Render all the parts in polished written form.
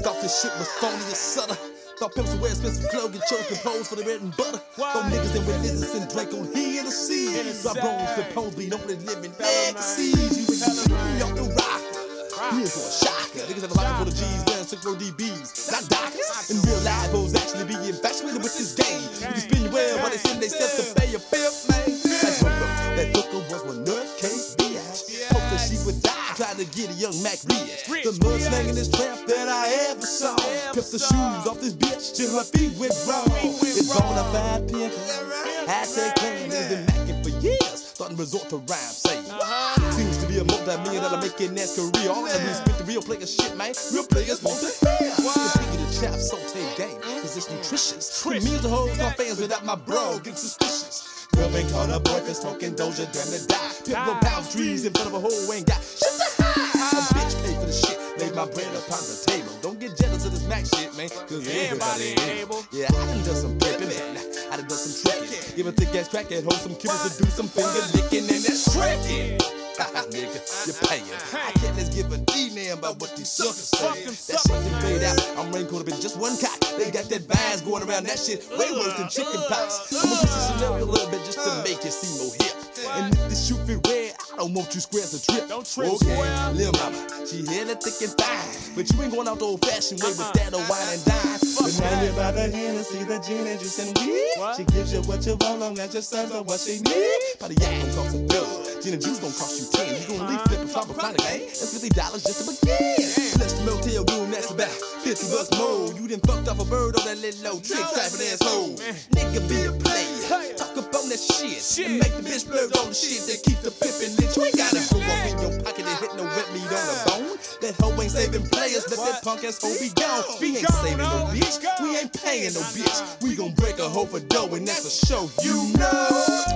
Thought this shit was phony as sutter. Thought pimps would wear expensive clothes and chose to pose for the bread and butter. Thought niggas and religious and drank on he and the sea. Drop bones to pose, be only living ecstasies. You ain't off the rock. Here's for a shocker. Niggas have a locker full of G's, wearing 6 DBs, not doctors. In real life, hoes actually be infatuated with this game. You can spin your well while they send they set to pay a fifth, man. That hooker was one nutcase bitch. Hope that she would die, trying to get a young Mac rich. The mud slanging this tramp that I ever saw. Pipped the shoes off this bitch till her feet went raw. It's bonafide pimp. Hashtag claim has been macking for years. Starting to resort to rhyme saying. Seems to be a multi-million-dollar making ass career. All that means spit the real player shit, man. Real players want to hear. Speaking of chap saute game, cause it's nutritious. Millions of hoes got fans without my bro getting suspicious. Girl ain't caught a boy for smoking Doja, damn to die. Pimp pound trees in front of a hoe ain't got shit to hide. A bitch paid for the shit, laid my bread upon the table. Don't get jealous of this Mac shit, man, cause everybody ain't able. Yeah, I done done some pimping, man. I done done some tricking. Give a thick ass crackhead hoe some cubes to do some finger licking, and that's tricking. Nigga, you're paying. I can't let's give a D-name about what these suckers say. That shit they paid out. I'm raincoat up in just one cock. They got that vines going around that shit way worse than chicken pox. I'ma twist the scenario a little bit just to make it seem more hip. And if the shoe fit red, I don't want you squares to trip. Don't trip, okay, Lil Mama, she hella thick and fine, but you ain't going out the old-fashioned way with that old wine and dine. But now you're about the Hennessy, the gin and juice and weed. She gives you what you want, long as your sons are what she need. Probably yak gon' cost a dub. Gin and juice gon' cost you 10. You gon' leave flip a proper chronic, man. That's $50 just to begin. Let's the motel room, that's about $50 more. You done fucked off a bird on that little low trick, trapping asshole. Nigga be a player, talk up on that shit, and make the bitch blurt on the shit that keep the pimpin' lit. You ain't gotta go up in your pocket and hit no wet meat on the bone. That hoe ain't saving players, let that punk ass hoe be gone. We ain't saving no bitch, we ain't paying no bitch. We gon' break a hoe for dough, and that's a show, you know.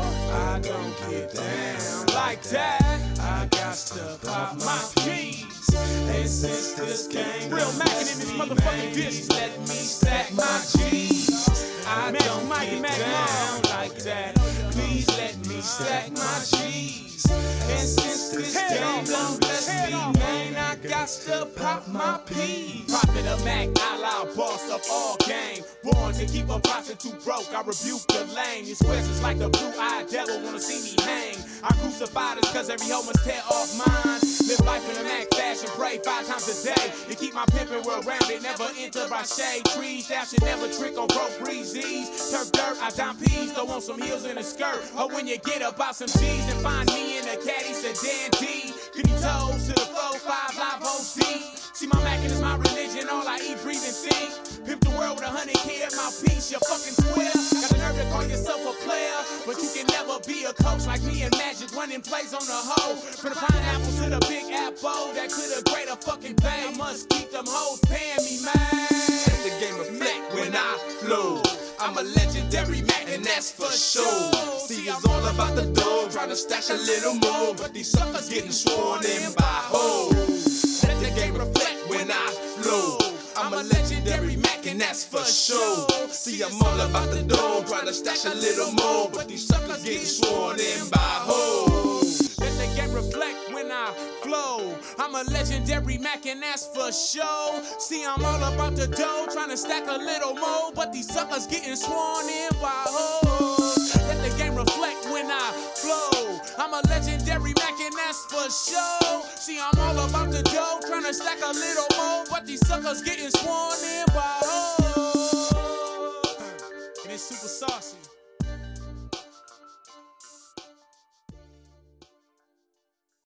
I don't get down like that. I got to pop my peas. And since this game real mackin' in this motherfucking bitch, let me stack my G's. I don't get down like that. Please let me stack my G's. And since this game don't bless me, man, I got to pop my peas. Prophet of Mac, Allah, boss of all game. Born to keep a prostitute broke, I rebuke the lame. Your squares is like the blue-eyed devil, wanna see me hang. I crucify this cause every hoe must tear off mine. Live life in a Mac fashion, pray 5 times a day. To keep my pimpin' well rounded, never enter by shade. Trees, that should never trick on broke breezes. Turf dirt, I dime peas, throw on some heels and a skirt. Or when you get up out some G's and find me in a caddy sedan D. Goody toes to the 4-5 live hoes deep. See my Mackin' is my religion, all I eat, breathe, and think. Pimp the world with 100K at my piece, you fucking square. Got the nerve to call yourself a player, but you can never be a coach like me and Magic running plays on the hoe. From the pineapple to the big apple, that could've grade a fucking thing. I must keep them hoes paying me, man. Let the game reflect when I flow. I'm a legendary Mac, and that's for sure. See, it's all about the dough, trying to stash a little more, but these suckers getting sworn in by hoes. Let the game reflect when I flow. I'm a legendary Mac, and that's for sure. See, I'm all about the dough, trying to stash a little more, but these suckers getting sworn in by hoes. Let the game reflect when I flow. I'm a legendary Mac, and that's for sure. See, I'm all about the dough, trying to stack a little more, but these suckers getting sworn in by hoes. Let the game reflect when I flow. I'm a legendary Mac, and that's for sure. See, I'm all about the dough, trying to stack a little more, but these suckers getting sworn in by hoes. And it's super saucy.